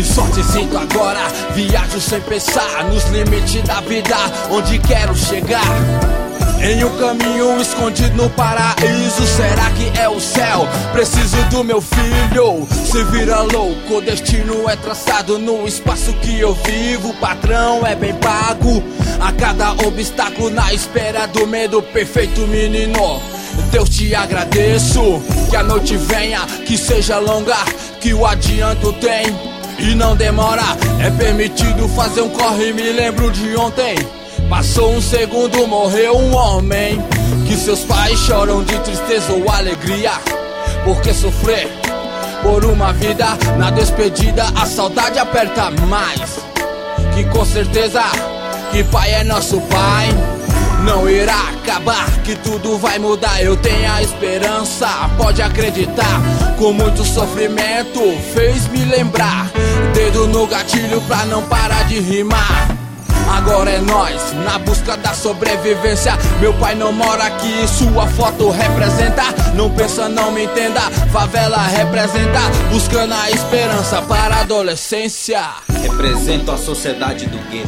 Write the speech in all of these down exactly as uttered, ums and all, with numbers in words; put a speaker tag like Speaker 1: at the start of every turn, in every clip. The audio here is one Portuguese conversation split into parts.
Speaker 1: Que sorte sinto agora, viajo sem pensar nos limites da vida, onde quero chegar. Em um caminho escondido no paraíso, será que é o céu? Preciso do meu filho, se vira louco, o destino é traçado no espaço que eu vivo. O patrão é bem pago, a cada obstáculo na espera do medo. Perfeito menino, Deus te agradeço. Que a noite venha, que seja longa, que o adianto tem e não demora. É permitido fazer um corre, me lembro de ontem. Passou um segundo, morreu um homem. Que seus pais choram de tristeza ou alegria, porque sofrer por uma vida, na despedida a saudade aperta mais. Que com certeza que pai é nosso pai, não irá acabar, que tudo vai mudar. Eu tenho a esperança, pode acreditar. Com muito sofrimento fez me lembrar, dedo no gatilho pra não parar de rimar. Agora é nós, na busca da sobrevivência. Meu pai não mora aqui, sua foto representa. Não pensa, não me entenda, favela representa. Buscando a esperança para a adolescência.
Speaker 2: Represento a sociedade do gueto,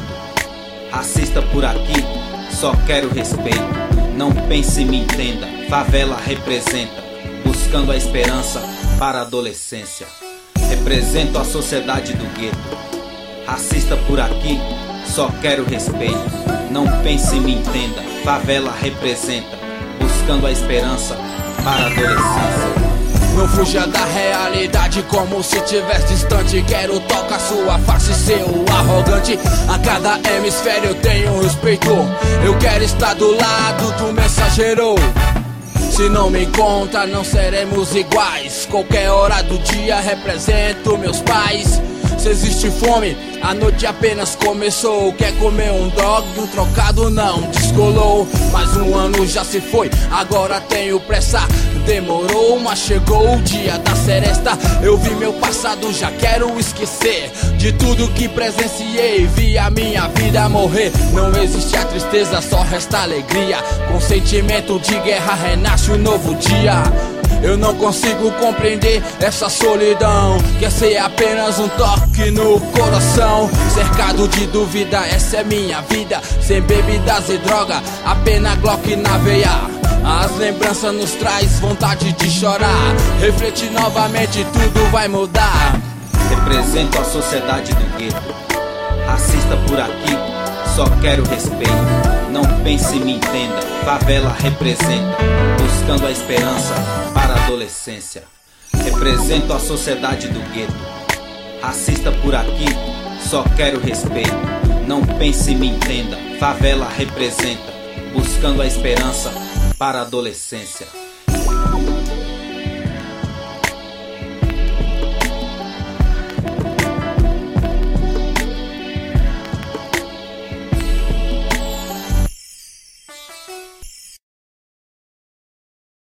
Speaker 2: racista por aqui, só quero respeito. Não pense e me entenda, favela representa. Buscando a esperança para a adolescência. Represento a sociedade do gueto, racista por aqui, só quero respeito. Não pense e me entenda, favela representa. Buscando a esperança para a adolescência.
Speaker 1: Não fuja da realidade como se tivesse distante. Quero tocar sua face, seu arrogante. A cada hemisfério eu tenho respeito. Eu quero estar do lado do mensageiro. Se não me encontra, não seremos iguais. Qualquer hora do dia represento meus pais. Se existe fome, a noite apenas começou. Quer comer um dog, um trocado não descolou. Mais um ano já se foi, agora tenho pressa. Demorou, mas chegou o dia da seresta. Eu vi meu passado, já quero esquecer de tudo que presenciei. Vi a minha vida morrer. Não existe a tristeza, só resta alegria. Com sentimento de guerra renasce um novo dia. Eu não consigo compreender essa solidão. Quer ser apenas um toque no coração. Cercado de dúvida, essa é minha vida. Sem bebidas e droga, apenas Glock na veia. As lembranças nos traz vontade de chorar. Refletir novamente, tudo vai mudar.
Speaker 2: Represento a sociedade do gueto, racista por aqui, só quero respeito. Não pense e me entenda, favela representa. Buscando a esperança para a adolescência. Represento a sociedade do gueto, racista por aqui, só quero respeito. Não pense e me entenda, favela representa. Buscando a esperança para a adolescência.